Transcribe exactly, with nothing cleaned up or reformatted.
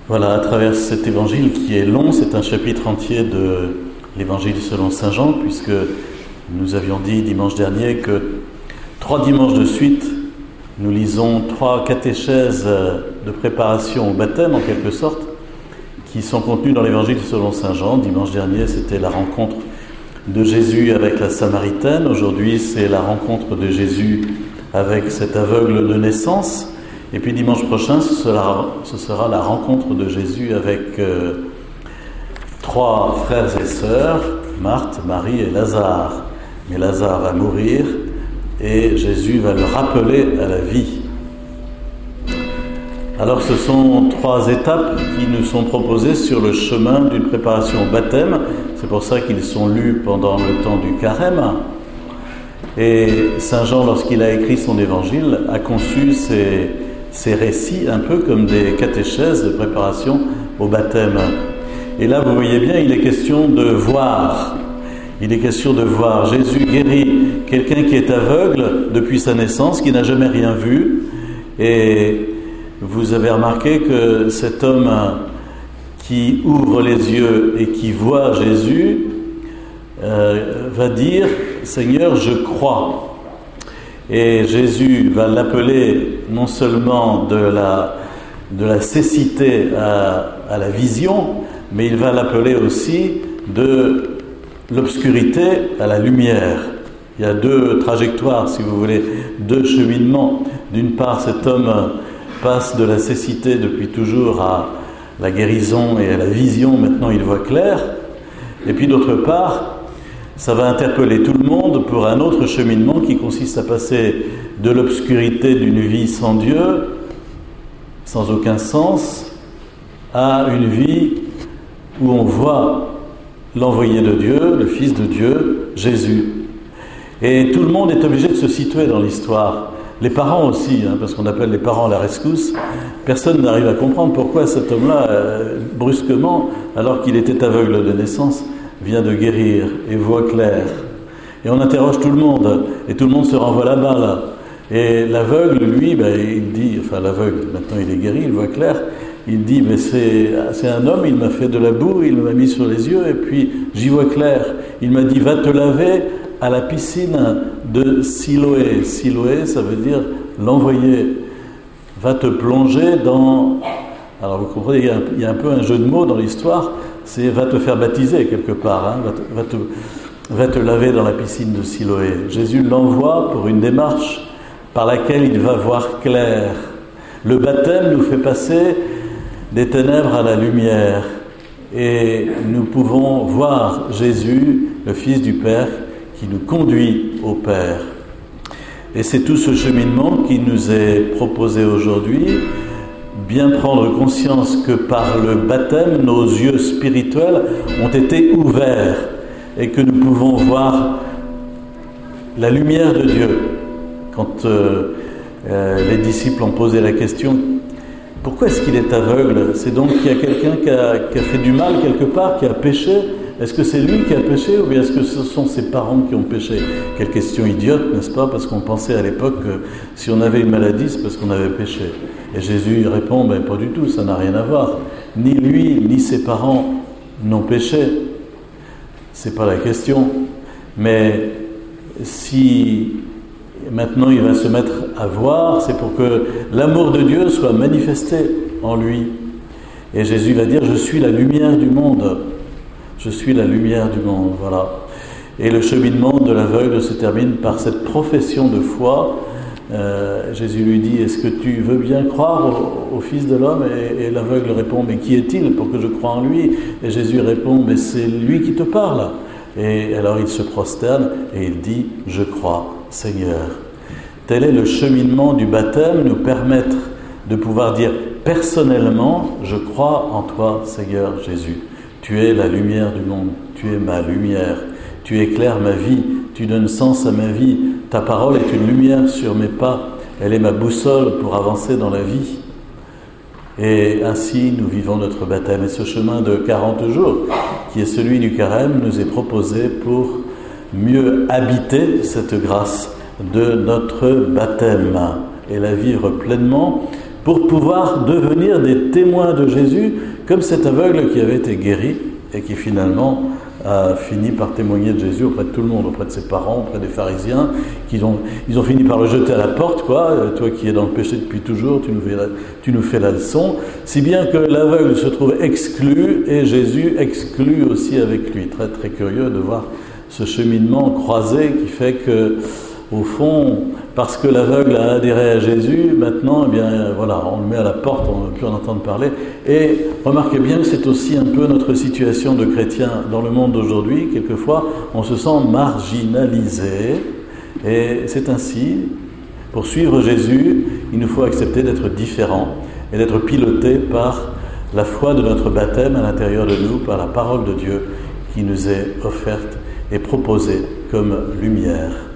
Voilà, à travers cet évangile qui est long, c'est un chapitre entier de l'évangile selon saint Jean, puisque nous avions dit dimanche dernier que trois dimanches de suite, nous lisons trois catéchèses de préparation au baptême, en quelque sorte, qui sont contenues dans l'évangile selon saint Jean. Dimanche dernier, c'était la rencontre de Jésus avec la Samaritaine. Aujourd'hui, c'est la rencontre de Jésus avec cet aveugle de naissance. Et puis dimanche prochain, ce sera, ce sera la rencontre de Jésus avec euh, trois frères et sœurs, Marthe, Marie et Lazare. Mais Lazare va mourir et Jésus va le rappeler à la vie. Alors ce sont trois étapes qui nous sont proposées sur le chemin d'une préparation au baptême. C'est pour ça qu'ils sont lus pendant le temps du carême. Et saint Jean, lorsqu'il a écrit son évangile, a conçu ces, ces récits un peu comme des catéchèses de préparation au baptême. Et là, vous voyez bien, il est question de voir. Il est question de voir. Jésus guérit quelqu'un qui est aveugle depuis sa naissance, qui n'a jamais rien vu. Et vous avez remarqué que cet homme qui ouvre les yeux et qui voit Jésus euh, va dire « Seigneur, je crois ». Et Jésus va l'appeler non seulement de la, de la cécité à, à la vision, mais il va l'appeler aussi de l'obscurité à la lumière. Il y a deux trajectoires, si vous voulez, deux cheminements. D'une part, cet homme passe de la cécité depuis toujours à la guérison et à la vision, maintenant il voit clair. Et puis d'autre part, ça va interpeller tout le monde pour un autre cheminement qui consiste à passer de l'obscurité d'une vie sans Dieu, sans aucun sens, à une vie où on voit l'envoyé de Dieu, le Fils de Dieu, Jésus. Et tout le monde est obligé de se situer dans l'histoire. Les parents aussi, hein, parce qu'on appelle les parents à la rescousse. Personne n'arrive à comprendre pourquoi cet homme-là, euh, brusquement, alors qu'il était aveugle de naissance, vient de guérir et voit clair. Et on interroge tout le monde, et tout le monde se renvoie la balle. Et l'aveugle, lui, ben, il dit, enfin l'aveugle, maintenant il est guéri, il voit clair, il dit, mais c'est, c'est un homme, il m'a fait de la boue, il m'a mis sur les yeux, et puis j'y vois clair. Il m'a dit, va te laver à la piscine de Siloé. Siloé, ça veut dire l'envoyé. Va te plonger dans... Alors vous comprenez, il y a un, il y a un peu un jeu de mots dans l'histoire, c'est va te faire baptiser quelque part, hein, va, te, va, te, va te laver dans la piscine de Siloé. Jésus l'envoie pour une démarche par laquelle il va voir clair. Le baptême nous fait passer des ténèbres à la lumière et nous pouvons voir Jésus, le Fils du Père, qui nous conduit au Père. Et c'est tout ce cheminement qui nous est proposé aujourd'hui, bien prendre conscience que par le baptême, nos yeux spirituels ont été ouverts et que nous pouvons voir la lumière de Dieu. Quand euh, euh, les disciples ont posé la question « Pourquoi est-ce qu'il est aveugle ?» C'est donc qu'il y a quelqu'un qui a, qui a fait du mal quelque part, qui a péché. Est-ce que c'est lui qui a péché ou bien est-ce que ce sont ses parents qui ont péché? Quelle question idiote, n'est-ce pas? Parce qu'on pensait à l'époque que si on avait une maladie, c'est parce qu'on avait péché. Et Jésus répond, ben pas du tout, ça n'a rien à voir. Ni lui, ni ses parents n'ont péché. C'est pas la question. Mais si maintenant il va se mettre à voir, c'est pour que l'amour de Dieu soit manifesté en lui. Et Jésus va dire, je suis la lumière du monde. Je suis la lumière du monde, voilà. Et le cheminement de l'aveugle se termine par cette profession de foi. Euh, Jésus lui dit, est-ce que tu veux bien croire au, au Fils de l'homme? et, et l'aveugle répond, mais qui est-il pour que je croie en lui? Et Jésus répond, mais c'est lui qui te parle. Et alors il se prosterne et il dit, je crois, Seigneur. Tel est le cheminement du baptême, nous permettre de pouvoir dire personnellement, je crois en toi, Seigneur Jésus. Tu es la lumière du monde, tu es ma lumière, tu éclaires ma vie, tu donnes sens à ma vie, ta parole est une lumière sur mes pas, elle est ma boussole pour avancer dans la vie. Et ainsi nous vivons notre baptême. Et ce chemin de quarante jours, qui est celui du carême, nous est proposé pour mieux habiter cette grâce de notre baptême et la vivre pleinement, pour pouvoir devenir des témoins de Jésus, comme cet aveugle qui avait été guéri et qui finalement a fini par témoigner de Jésus auprès de tout le monde, auprès de ses parents, auprès des pharisiens, qui ont, ils ont fini par le jeter à la porte, quoi. Toi qui es dans le péché depuis toujours, tu nous fais la, tu nous fais la leçon. Si bien que l'aveugle se trouve exclu et Jésus exclut aussi avec lui. Très très curieux de voir ce cheminement croisé qui fait que, au fond, parce que l'aveugle a adhéré à Jésus, maintenant, eh bien, voilà, on le met à la porte, on ne veut plus en entendre parler. Et remarquez bien que c'est aussi un peu notre situation de chrétien dans le monde d'aujourd'hui. Quelquefois, on se sent marginalisé. Et c'est ainsi, pour suivre Jésus, il nous faut accepter d'être différents et d'être pilotés par la foi de notre baptême à l'intérieur de nous, par la parole de Dieu qui nous est offerte et proposée comme lumière.